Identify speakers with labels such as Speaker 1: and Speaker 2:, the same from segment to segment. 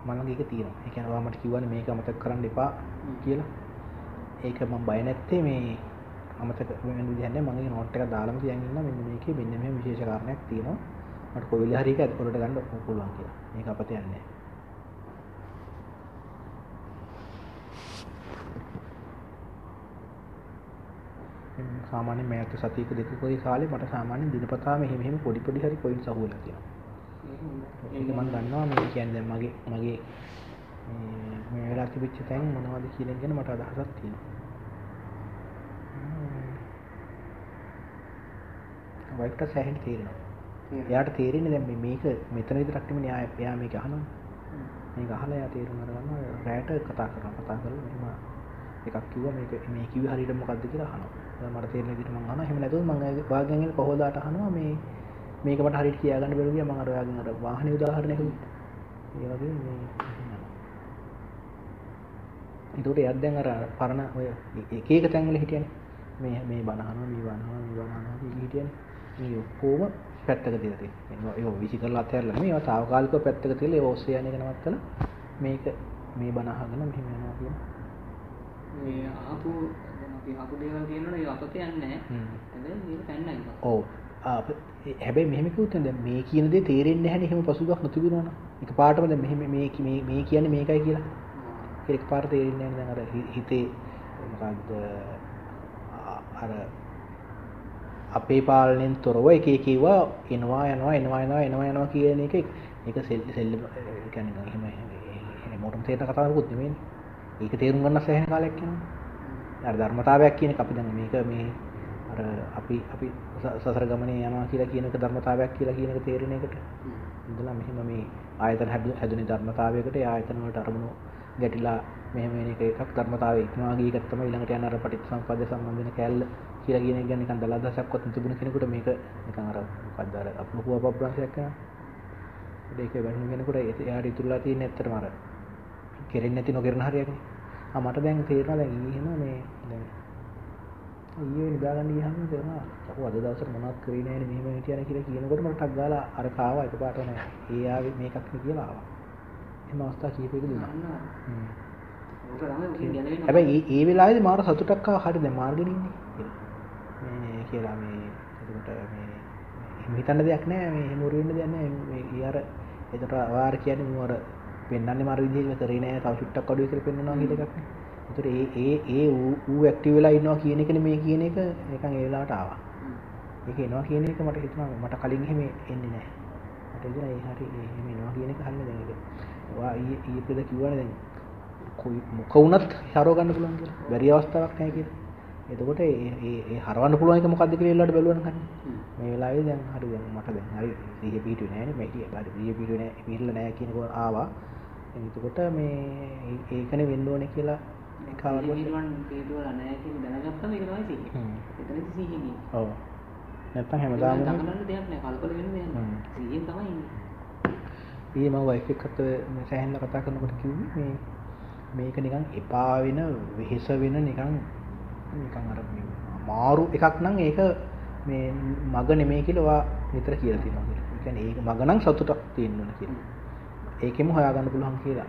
Speaker 1: ළඟ ඒක තියෙනවා. ඒ කියන්නේ ඔයා මට කිව්වනේ මේක අමතක කරන්න එපා කියලා. ඒක මම බය නැත්තේ මේ අමතක වෙන විදිහක් නෑ. මම ඒ නෝට් එක දාලාම තියන් ඉන්නවා. මෙන්න මේකේ මෙන්න මෙහෙම විශේෂ කාරණයක් තියෙනවා. මට කොයි වෙලාවරි හරි ඒක ඇතුළට ගන්න පුළුවන් කියලා. මේක අපතේ යන්නේ නෑ. සාමාන්‍යයෙන් මේ අත සතියක දෙකකෝයි කාලේ මට සාමාන්‍යයෙන් දිනපතා මෙහෙම පොඩි හරි කොයින්ස් අහුවෙලා තියෙනවා. ඒක මම දන්නවා මේ කියන්නේ දැන් මගේ මේ වෙලාව තිබිච්ච තැන් මොනවද කියන එක ගැන මට අදහසක් තියෙනවා. වයිෆ්ට සෑහෙන තේරෙනවා. එයාට තේරෙන්නේ දැන් මේක මෙතන විතරක් නෙමෙයි එයා මේක අහනවා. මේක අහලා එයා තේරුම් ගන්නවා රැට කතා කරලා මෙහෙම එකක් කිව්වා මේ කිව්වේ හරියට මොකද්ද කියලා අහනවා. දැන් මට තේරෙන විදිහට මම අහනවා. එහෙම නැතුව මම ඔයාගෙන් එන කොහොදාට අහනවා මේක මට හරියට කියා ගන්න බැරුව ගියා. මම අර ඔයාගෙන් අර වාහනේ උදාහරණයක් කිව්වා. ඒ වගේ මේ ඒකට එයාත් දැන් අර පරණ ඔය එක තැන් වල හිටියනේ. මේ බණ අහනවා හිටියනේ. මේ ඔක්කොම පැත්තක තියලා තියෙනවා. ඒක විසි කරලා අතහැරලා නෙමෙයි. ඒවා తాවකාලිකව පැත්තක තියලා ඒ ඔස්සේ යන එක නවත්තලා මේක මේ බණ අහගෙන මෙහෙම යනවා කියන.
Speaker 2: මේ ආපු දැන් අපි ආපු දේවල් කියනවනේ ඒක අපතේ යන්නේ නැහැ. හැබැයි මේක පැන්නයි.
Speaker 1: ඔව්. හැබැයි මෙහෙම කිව්වොත් දැන් මේ කියන දේ තේරෙන්නේ නැහැ නේ. එහෙම පසුබිමක් නොතිබුණා නම්. එකපාරටම දැන් මෙහෙම මේ කියන්නේ මේකයි කියලා. ඒක එකපාරට තේරෙන්නේ නැහැ. දැන් අර හිතේ මොකද්ද අර අපේ පාලනයෙන් තොරව එක ඒවා එනවා කියන එක ඒක සෙල් කියන්නේ එහෙම මොකටද තේරෙන කතාවකුත් නෙමෙයි. ඒක තේරුම් ගන්න සෑහෙන කාලයක් යනවා. අර ධර්මතාවයක් කියන එක අපි දැන් මේක මේ අර අපි සසර ගමනේ යනවා කියලා කියන එක ධර්මතාවයක් කියලා කියන එක තේරෙන එකට ඉඳලා මෙහෙම මේ ආයතන හැදුනේ ධර්මතාවයකට ඒ ආයතන වලට අරමුණු ගැටිලා මෙහෙම වෙන එකක් ධර්මතාවයේ ඉක්මවා ගිය එකක් තමයි ඊළඟට යන අර පටිච්චසමුප්පාද සම්බන්ධ වෙන කැලල කියලා කියන එක ගැන නිකන් දලදසක්වත් තිබුණ කෙනෙකුට මේක නිකන් අර මොකක්ද අර අපලුකුව අපබ්‍රංශයක් කරනවා. ඒක වෙන කෙනෙකුට එයාට ඉතුරුලා තියෙන ඇත්තටම අර කෙරෙන්නේ නැති නොකරන හරියක්නේ. මට දැන් තේරෙනවා දැන් ඊහෙම මේ දැන් ඊයේ නිදාගන්න ගියාම තේරෙනවා අපෝ අද දවසට මොනවත් කරේ නැහැ නේ මෙහෙම හිටියන කියලා කියනකොට මට ටක් ගාලා අර කාවා එකපාරට නෑ. ඒ ආවේ මේකක් නේ කියලා ආවා. එහෙම අවස්ථා කීපයක දුන්නා. හැබැයි ඒ වෙලාවේදී මාර සතුටක් ආවා. හරි දැන් මාර්ගෙන් ඉන්නේ මේ කියලා මේ එතකොට මේ එහෙම හිතන්න දෙයක් නෑ මේ එහෙම උරු වෙන්න දෙයක් නෑ මේ ඊ අර එතකොට වාර කියන්නේ මම අර පෙන්නන්නේ මාර විදිහේ කරේ නෑ තව චුට්ටක් අඩුයි කියලා පෙන්නනවා කියන එකක් නේ. ඒතර ඒ ඌ ඇක්ටිව් වෙලා ඉන්නවා කියන එකනේ මේ කියන එක නිකන් ඒ වෙලාවට ආවා. ඒක එනවා කියන එක මට හිතුණා මට කලින් එහෙම එන්නේ නැහැ. මට හිතුණා ඒ හරි එහෙම එනවා කියන එක හරිනේ දැන් ඒක. ඔයා ඊයේ පෙර කිව්වනේ දැන් කොයි මොක වුණත් හරව ගන්න පුළුවන් කියලා. බැරි අවස්ථාවක් නැහැ කියලා. එතකොට ඒ හරවන්න පුළුවන් එක මොකද්ද කියලා එල්ලවට බැලුවනම් කන්නේ. මේ වෙලාවේ දැන් හරි දැන් මට දැන් හරි සිහිය පිහිටුවේ නැහැ නේ. මේ හරි සිහිය පිහිටුවේ නැහැ. පිහිටලා නැහැ කියන එක ආවා. එතකොට මේ ඒකනේ වෙන්න ඕනේ කියලා
Speaker 2: කාවල පිටුවලා නැහැ කියලා දැනගත්තම ඒක තමයි සිහිය. එතනදි සිහිය කියන්නේ.
Speaker 1: ඔව්. නැත්තම් හැමදාම
Speaker 2: ගමනන්න දෙයක් නැහැ. කල්පල වෙන දෙයක් නැහැ. සිහියෙන් තමයි ඉන්නේ.
Speaker 1: ඊයේ මම වයිෆ් එක්කත් මේ සෑහෙන කතා කරනකොට කිව්වේ මේක නිකන් එපා වෙන වෙහෙස වෙන නිකන් අර මාරු එකක් නම් ඒක මේ මග නෙමෙයි කියලා ඔයා විතර කියලා තියෙනවා කියලා. ඒ කියන්නේ ඒක මග නම් සතුටක් තියෙන්න ඕන කියලා. ඒකෙම හොයාගන්න පුළුවන් කියලා.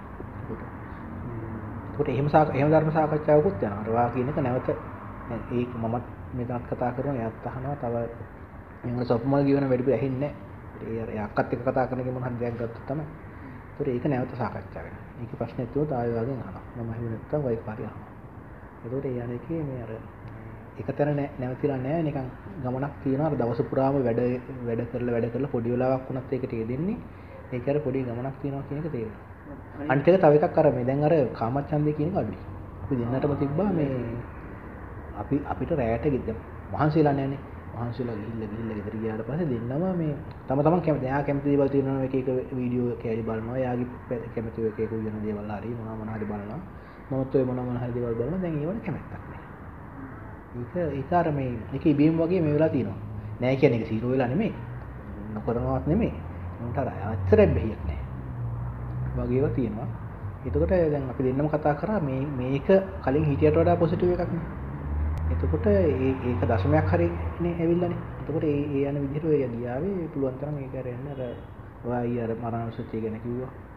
Speaker 1: ඒකට එහෙම ධර්ම සාකච්ඡාවකුත් යනවා. අර වා කියන එක නැවත ඒක මමත් මෙතනත් කතා කරනවා. එයාත් අහනවා. තව මම සොප්මල් කියවන වැඩිපුර ඇහෙන්නේ නැහැ. ඒ අක්කත් එක්ක කතා කරන එක මොන හරි දෙයක් ගත්තොත් තමයි. ඒකට ඒක නැවත සාකච්ඡා වෙනවා. ඒකේ ප්‍රශ්න ඇතුළත ආයෙ වගේ අහනවා. මම හිතුවේ නැත්තම් වයිෆ් හරි අහනවා. ඒකට ඒ අනේකේ මේ අර එකතැන නැවතිලා නැහැ නිකන් ගමනක් තියෙනවා. අර දවස පුරාම වැඩ කරලා පොඩි වෙලාවක් වුණත් ඒකට යෙදෙන්නේ. ඒක අර පොඩි ගමනක් තියෙනවා කියන එක තේරෙනවා. අනිත් එක තව එකක් අර මේ දැන් අර කාමච්ඡන්දේ කියන එක අඩුයි. අපි දෙන්නටම තිබ්බා මේ අපිට රැයට ගිහින් මහන්සියලා නැහැනේ. මහන්සියලා ගිහිල්ලා ගෙදර ගියාට පස්සේ දෙන්නම මේ තම කැමති. එයා කැමති දේවල් තියෙනවා එක වීඩියෝ කැලි බලනවා. එයාගේ කැමති එක උයන දේවල් හරි මොනවා හරි බලනවා. මොනත් ඔය මොනවා හරි දේවල් බලනවා. දැන් ඒවට කැමැත්තක් නැහැ. ඒක අර මේ එක ඉබේම වගේ මේ වෙලා තියෙනවා. නෑ කියන්නේ ඒක සීරෝ වෙලා නෙමෙයි. නොකරනවත් නෙමෙයි. උන්ට අර අච්චරක් බැහැියක් නැහැ. වගේ ඒවා තියෙනවා. එතකොට දැන් අපි දෙන්නම කතා කරා මේක කලින් හිටියට වඩා පොසිටිව් එකක් නේ. එතකොට ඒක දශමයක් හරි නේ ඇවිල්ලානේ. එතකොට ඒ යන විදිහට ඔය ගියාවේ පුළුවන් තරම් ඒක අර යන්න අර ඔයා ඊ අර මරණසුත්‍ය ගැන කිව්වා.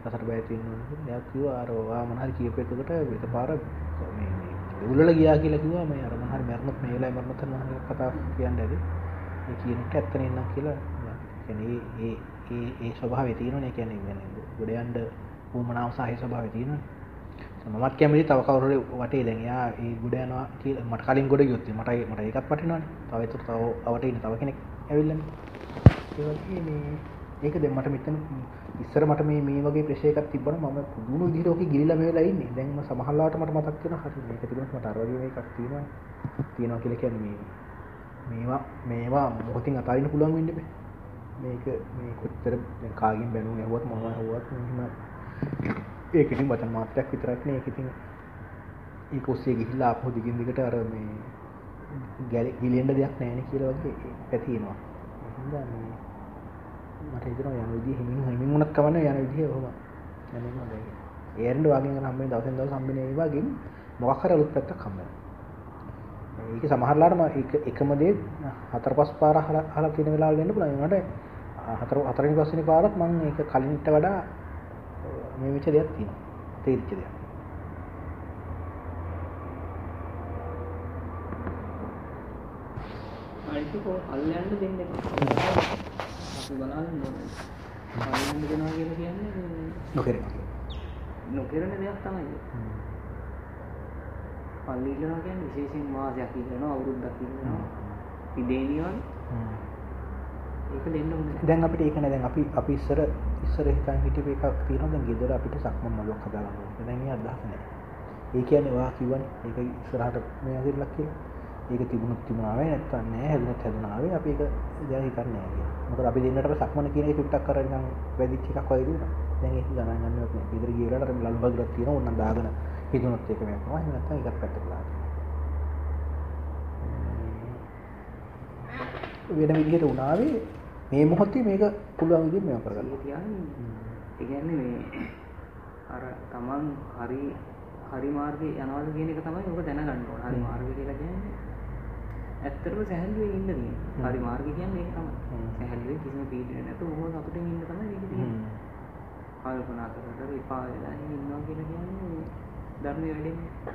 Speaker 1: රසට බය තියෙනවා කියලා. එයා කිව්වා අර ඔයා මොන හරි කියපු එකකට එකපාර මේ උල්ලල ගියා කියලා කිව්වා මේ අර මොන හරි මරණත් මේ වෙලාවේ මරණත් මොන හරි කතා කියන්නේ ඇති. මේ කියන එක ඇත්ත නෙන්නම් කියලා. කියන්නේ ඒ ස්වභාවය තියෙනවනේ. කියන්නේ ගොඩ යන්න උමනාව සහේ ස්වභාවය තියෙනවනේ. මමත් කැමති තව කවුරු හරි වටේ දැන් එයා ඒ ගොඩ යනවා කියලා මට කලින් ගොඩ ගියොත් මට ඒකත් වටිනවනේ. තව ඒතර තව අවටේ ඉන්න තව කෙනෙක් ඇවිල්ලානේ. ඒ වගේ මේ ඒක දැන් මට මෙතන ඉස්සර මට මේ වගේ ප්‍රෙෂර් එකක් තිබ්බනම් මම පුදුම විදිහට ඔකේ ගිලිලා මේ වෙලා ඉන්නේ. දැන් මම සමහරවිට මට මතක් වෙනවා හරි මේක තිබුණත් මට අර වගේ මේකක් තියෙනවා කියලා කියන්නේ මේවා මොකකින් අතාරින්න පුළුවන් වෙන්නේ බෑ. මේක මේ කොච්චර දැන් කාගෙන් බැනුම් ඇහුවත් මොනවා ඇහුවත් මෙහිම ඒක ඉතින් වචන මාත්‍රයක් විතරක් නේ. ඒක ඉතින් ඒක ඔස්සේ ගිහිල්ලා ආපහු දිගින් දිගට අර මේ ගිලින්න දෙයක් නැහැ නේ කියලා වගේ පැතිනවා. එහෙනම් මේ මට හිතෙනවා යන විදිහ හිමින් වුණත් කවන්නේ යන විදිහ ඔහොම යන්නේ නේද? ඒරෙන්ඩ වගේ යන හම්බෙන්නේ දවසෙන් දවස හම්බෙන්නේ ඒ වගේ මොකක් හරි අලුත් පැත්තක් හම්බෙනවා. ඒක සමහරලාට මම එකම දේ 4-5 පාර අහලා තියෙන වෙලාවල් වෙන්න පුළුවන්. ඒකට හතරවෙනි පස්වෙනි පාරත් මම ඒක කලින්ට වඩා මේ වෙච්ච දෙයක් තියෙනවා. තේරිච්ච දෙයක්.
Speaker 2: අනිත් අල්ලයන්ට දෙන්නේ අපි බලන්න ඕනේ. අල්ලයන්ට දෙනවා කියලා කියන්නේ නොකරන දෙයක් තමයි. පල්ලි ඉල්ලනවා කියන්නේ විශේෂයෙන් මාසයක් ඉල්ලනවා අවුරුද්දක් ඉල්ලනවා. ඉදේනියවල ඒක දෙන්න ඕනේ.
Speaker 1: දැන් අපිට ඒක නෑ. දැන් අපි ඉස්සර හිතන් හිටපු එකක් තියෙනවා. දැන් ගෙදර අපිට සක්මන් මළුවක් හදාගන්න ඕනේ. දැන් ඒ අදහස නෑ. ඒ කියන්නේ ඔයා කිව්වනේ ඒක ඉස්සරහට මේ අදිරලක් කියලා. ඒක තිබුණොත් තිබුණාවේ නැත්තම් නෑ. හැදුනොත් හැදුනාවේ. අපි ඒක දැන් හිතන්නේ නෑ කියලා. මොකද අපි දෙන්නට සක්මන කියන එක පිටක් කරලා නිකන් වැඩිච් එකක් වගේ දුන්නා. දැන් ඒක ගණන් ගන්නවත් නෑ. ගෙදර ගිය වෙලාවට අපි ලල් බගුරක් තියෙනවා. ඕනනම් දාගෙන හිතුනොත් ඒක මේක තමයි. එහෙම නැත්තම් ඒකත් පැත්තට දාන්න. වෙන විදිහට උනාවේ මේ මොහොතේ මේක පුළුවන් විදිහට මේව කරගන්න.
Speaker 2: ඒ කියන්නේ මේ අර Taman හරි මාර්ගේ යනවාද කියන එක තමයි ඔබ දැනගන්න ඕන. හරි මාර්ගය කියලා කියන්නේ ඇත්තටම සැහැල්ලුවෙන් ඉන්න කියන්නේ. හරි මාර්ගය කියන්නේ ඒක තමයි. සැහැල්ලුවෙන් කිසිම පීඩනයක් නැතුව ඕක අපිට ඉන්න තමයි මේක තියෙන්නේ. කල්පනා කරලා ඉපා වෙලා ඉන්නවා කියලා කියන්නේ ධර්මයේ වැඩෙන්නේ.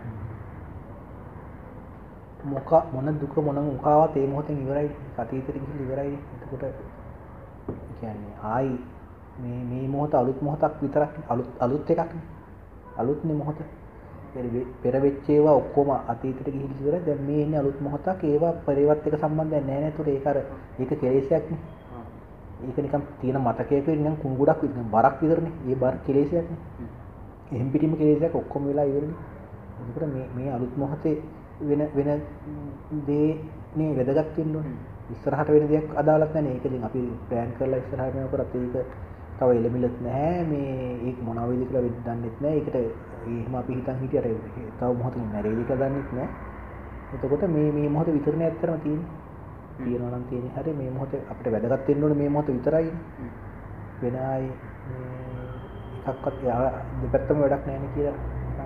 Speaker 1: මොන දුක මොන මුකාවත් ඒ මොහොතෙන් ඉවරයි. අතීතෙට ගිහින් ඉවරයි. එතකොට කියන්නේ ආයි මේ මොහොත අලුත් මොහොතක් විතරක් අලුත් එකක් නේ. අලුත්නේ මොහොත. පෙර වෙච්ච ඒවා ඔක්කොම අතීතෙට ගිහින් ඉවරයි. දැන් මේ ඉන්නේ අලුත් මොහොතක්. ඒවා පරිවත් එක සම්බන්ධයක් නැහැ නේද? ඒක කෙලෙසයක් නේ. ඒක නිකන් තියෙන මතකයක නිකන් කුණු ගොඩක් විතර බරක් විතරනේ. ඒ බර කෙලෙසයක් නේ. එහෙම් පිටිම කෙලෙසයක් ඔක්කොම වෙලා ඉවරනේ. එතකොට මේ අලුත් මොහොතේ වෙන දේ නේ වැදගත් වෙන්න ඕනේ. ඉස්සරහට වෙන දෙයක් අදාළක් නැහැ. ඒක ඉතින් අපි ප්ලෑන් කරලා ඉස්සරහට මේක කරත් ඒක තව එළමිලත් නැහැ. මේ ඒක මොනවා වේද කියලා වෙද්ද දන්නෙත් නැහැ. ඒකට එහෙම අපි හිතන් හිටියට තව මොහොතකින් මැරෙයිද කියලා දන්නෙත් නැහැ. එතකොට මේ මොහොත විතරනේ ඇත්තටම තියෙන්නේ. තියනවා නම් තියෙන්නේ හරිය මේ මොහොත අපිට වැදගත් වෙන්න ඕනේ මේ මොහොත විතරයි. වෙන ආයි එකක්වත් දෙපැත්තම වැඩක් නැහැ නේ කියලා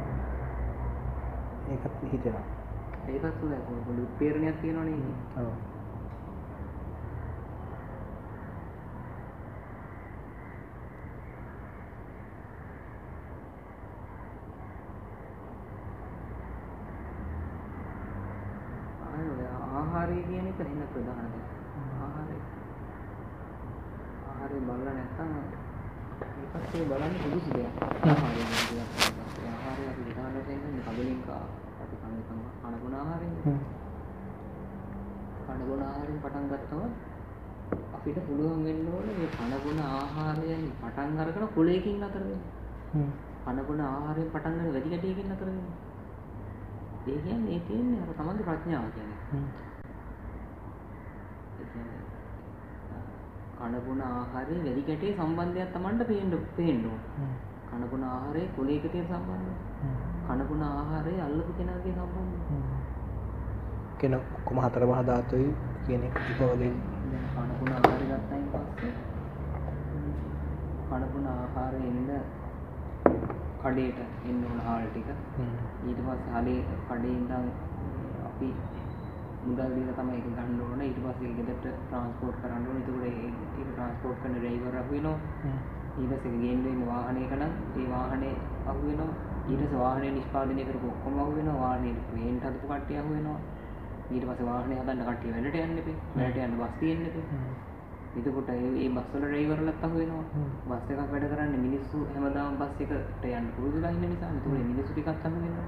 Speaker 1: ඒකත් හිතෙනවා.
Speaker 2: ඒකත් පොඩි උත්පීඩනයක් තියෙනවනේ.
Speaker 1: ඔව්.
Speaker 2: ආහාරය කියන එක නෙමෙයි ප්‍රධාන දේ. ආහාරය බලලා නැත්නම් ඒකත් ඒ බලන්න සුදුසු දෙයක්. ආහාරය කියන එක. ආහාරය අපි විධාන වශයෙන් ඉන්නේ කබලින්ක අපි කනබුන ආහාරයෙන්. කනබුන ආහාරයෙන් පටන් ගත්තම අපිට පුළුවන් වෙන්න ඕනේ මේ කනබුන ආහාරයෙන් පටන් අරගෙන කුලයකින් නතර වෙන්න. කනබුන ආහාරයෙන් පටන් ගන්න වැඩි කැටියකින් නතර වෙන්න. ඒ කියන්නේ ඒ තියෙන්නේ අර තමන්ගේ ප්‍රඥාව කියන්නේ. කනබුන ආහාරයේ වැඩි කැටේ සම්බන්ධයක් තමන්ට පේන්න ඕන. කනබුන ආහාරයේ කුලයක තියෙන සම්බන්ධය. කනබුන ආහාරයේ අල්ලපු කෙනාගේ සම්බන්ධය.
Speaker 1: කෙන කොම හතර මහා ධාතුයි කියන එක ඉතවලින්
Speaker 2: කනබුන ආහාරය ගත්තයින් පස්සේ කනබුන ආහාරයේ ඉන්න කඩේට එන්න ඕන හාල් ටික. ඊට පස්සේ හලේ කඩේ ඉඳන් අපි මුදල් දීලා තමයි ඒක ගන්න ඕනේ. ඊට පස්සේ ඒක ගෙදරට ට්‍රාන්ස්පෝර්ට් කරන්න ඕනේ. ඒකට ඒක ට්‍රාන්ස්පෝර්ට් කරන ඩ්‍රයිවර් අපි වෙනවා. ඊට පස්සේ ගේන්න ඉන්න වාහනයක නම් ඒ වාහනේ අහු වෙනවා. ඊට පස්සේ වාහනේ නිෂ්පාදනය කරපු ඔක්කොම අහු වෙනවා. වාහනේ ක්‍රේන්ට් හදපු කට්ටිය අහු වෙනවා. ඊට පස්සේ වාහනේ හදන්න කට්ටිය වැඩට යන්න එපේ. වැඩට යන්න බස් තියෙන්න එපේ. එතකොට ඒ බස් වල ඩ්‍රයිවර්ලත් අහු වෙනවා. බස් එකක් වැඩ කරන්නේ මිනිස්සු හැමදාම බස් එකට යන්න පුරුදුලා ඉන්න නිසා. ඒතකොට මිනිස්සු ටිකක් අහු වෙනවා.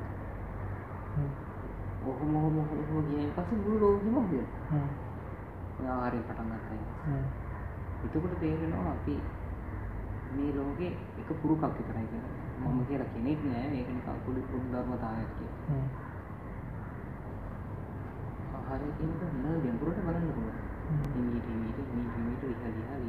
Speaker 2: ඔහොම ගියන් පස්සේ මුළු ලෝකෙම අහු වෙනවා. ආහාරය පටන් ගන්නවා. එතකොට තේරෙනවා අපි මේ ලෝකේ එක පුරුකක් විතරයි කියලා. මම කියලා කෙනෙක් නෑ මේක නිකන් පොඩි ධර්මතාවයක් කියලා. ආහාරය කියන එක නෑ ගැඹුරට බලන්න පුළුවන්. මීට විහලියා.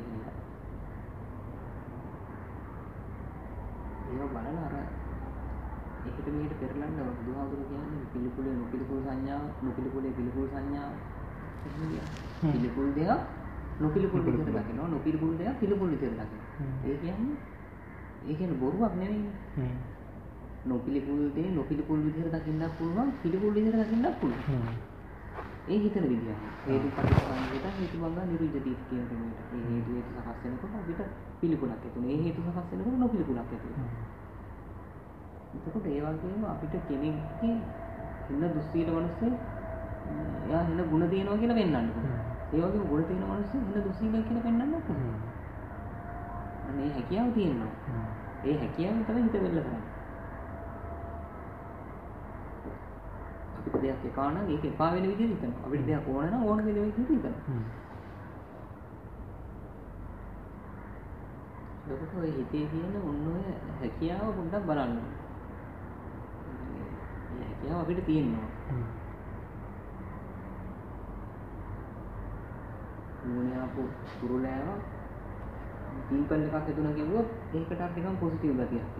Speaker 2: ඒක බලලා අර එකට මෙහෙට පෙරලන්න බුදුහාමුදුරු කියන්නේ පිළිකුලේ නොපිළිකුල් සංඥාව, නොපිළිකුලේ පිළිකුල් සංඥාව. පිළිකුල් දෙයක් නොපිළිකුල් විදිහට දකිනවා, නොපිළිකුල් දෙයක් පිළිකුල් විදිහට දකිනවා. ඒ කියන්නේ බොරුවක් නෙවෙයි. නොපිළිකුල් දේ නොපිළිකුල් විදිහට දකින්නත් පුළුවන්, පිළිකුල් විදිහට දකින්නත් පුළුවන්. ඒ හිතන විදිය. හේතුපටිසංයුත හේතුබංග නිරුද්ධති කියන කෙනෙක්. මේ හේතු සකස් වෙනකොට අපිට පිළිකුලක් ඇති වෙනවා. ඒ හේතු සකස් වෙනකොට නොපිළිකුලක් ඇති වෙනවා. එතකොට ඒ වගේම අපිට කෙනෙක්ගේ ඉන්න දුස්සීල මිනිස්සේ එයා ඉන්න ಗುಣ තියෙනවා කියලා පෙන්වන්න පුළුවන්. ඒ වගේම ಗುಣ තියෙන මිනිස්සේ ඉන්න දුස්සීල කියලා පෙන්වන්න පුළුවන්. අනේ හැකියාව තියෙනවා. ඒ හැකියාව තමයි හිත වෙල්ල කරන්නේ. අපිට දෙයක් එපා නම් ඒක එපා වෙන විදිහට හිතනවා. අපිට දෙයක් ඕන නම් ඕන වෙන විදිහට හිතනවා. එතකොට ඔය හිතේ තියෙන ඔන්න ඔය හැකියාව පොඩ්ඩක් බලන්න. මේ හැකියාව අපිට තියෙනවා. නුවණ ආපු කුරුලෑව පීපල් එකක් හදුනා කිව්වොත් ඒකට අර නිකන් පොසිටිව් ගතියක්.